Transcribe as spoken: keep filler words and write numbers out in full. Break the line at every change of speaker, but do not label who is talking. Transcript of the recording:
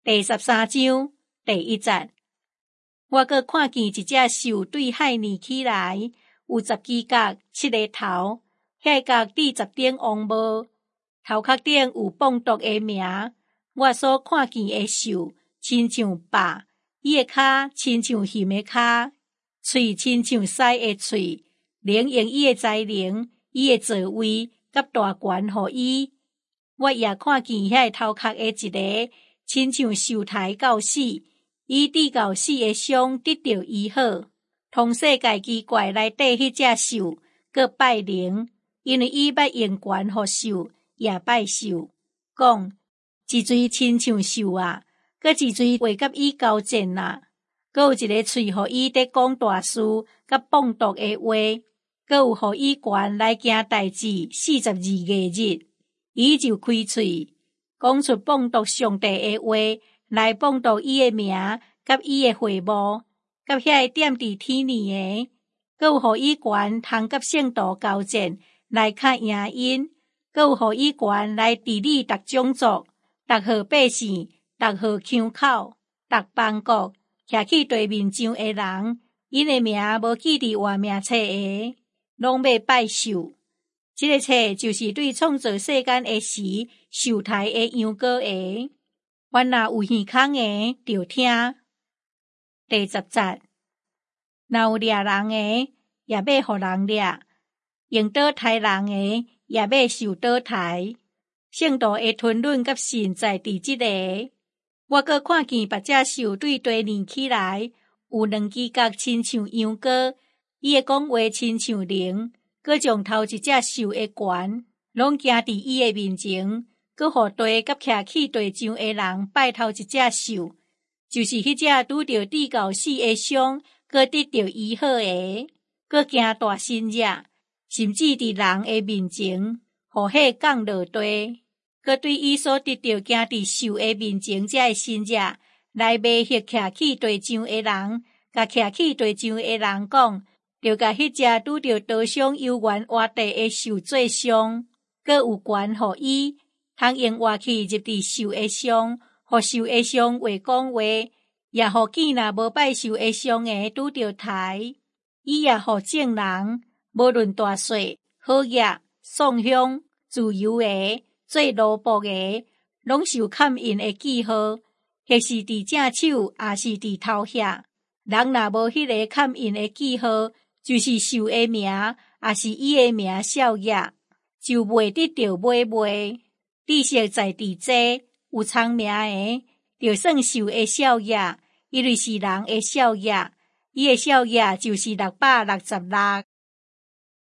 第十三章第一节，我阁看见一只兽对海立起来，有十支角，七个头，遐角伫十顶王帽，头壳顶有放毒的名。我所看见的兽，亲像豹，伊的骹亲像熊的骹，喙亲像狮的喙，灵用伊的才能，伊的座位甲大权互伊。我也看见遐头壳的一个，亲像兽胎到死，伊伫到死的伤得到医好。通世界奇怪内底迄只兽，佮拜灵，因为伊捌用权互兽，也拜兽，讲一嘴亲像兽啊，佮一嘴话甲伊交战啊，佮有一个喙互伊伫讲大事，甲放毒的话，佮有互伊权来行代志。四十二个日，伊就开喙，讲出放毒上帝的话，来放毒伊的名，甲伊的会幕，甲遐个踮伫天里的，佮有互伊权通甲圣徒交战，来较赢因，佮有互伊权来治理逐种族、逐号百姓、逐号腔口、逐邦国，徛去地面上的人，因的名无记伫活命册的，拢要拜兽。这个册就是对创造世间的时受台的羊羔的。原若有耳孔的，就听。第十节，若有掠人的，也要互人掠；用倒台人的，也要受倒台。圣徒的吞忍甲神在伫即个。我阁看见别只兽对地立起来，有两支角亲像羊羔，伊的讲话亲像灵，阁将头一只兽的权，拢行伫伊的面前，阁互地甲徛起地上的人拜头一只兽，就是迄只拄着地到死的伤，阁得到医好的，阁行大神热，甚至伫人的面前，互火降落地，阁对伊所得到行伫兽的面前才会神热，来骂迄徛起地上的人，甲徛起地上的人讲，就甲迄只拄着刀伤幽怨活地的兽做伤，阁有权互伊，通用活气入伫兽的伤，互兽的伤话讲话，也互见若无拜兽的伤的拄着台。伊也互众人，无论大小、好业、丧凶、自由的、做奴仆的，拢受砍印的记号，或是伫正手，也是伫头遐。人若无迄个砍印的记号，就是兽的名，也是伊的名少业，就袂得到买卖。知识在伫这，有聪明的，就算兽的少业，因为是人的少业，伊的少业就是六百六十六。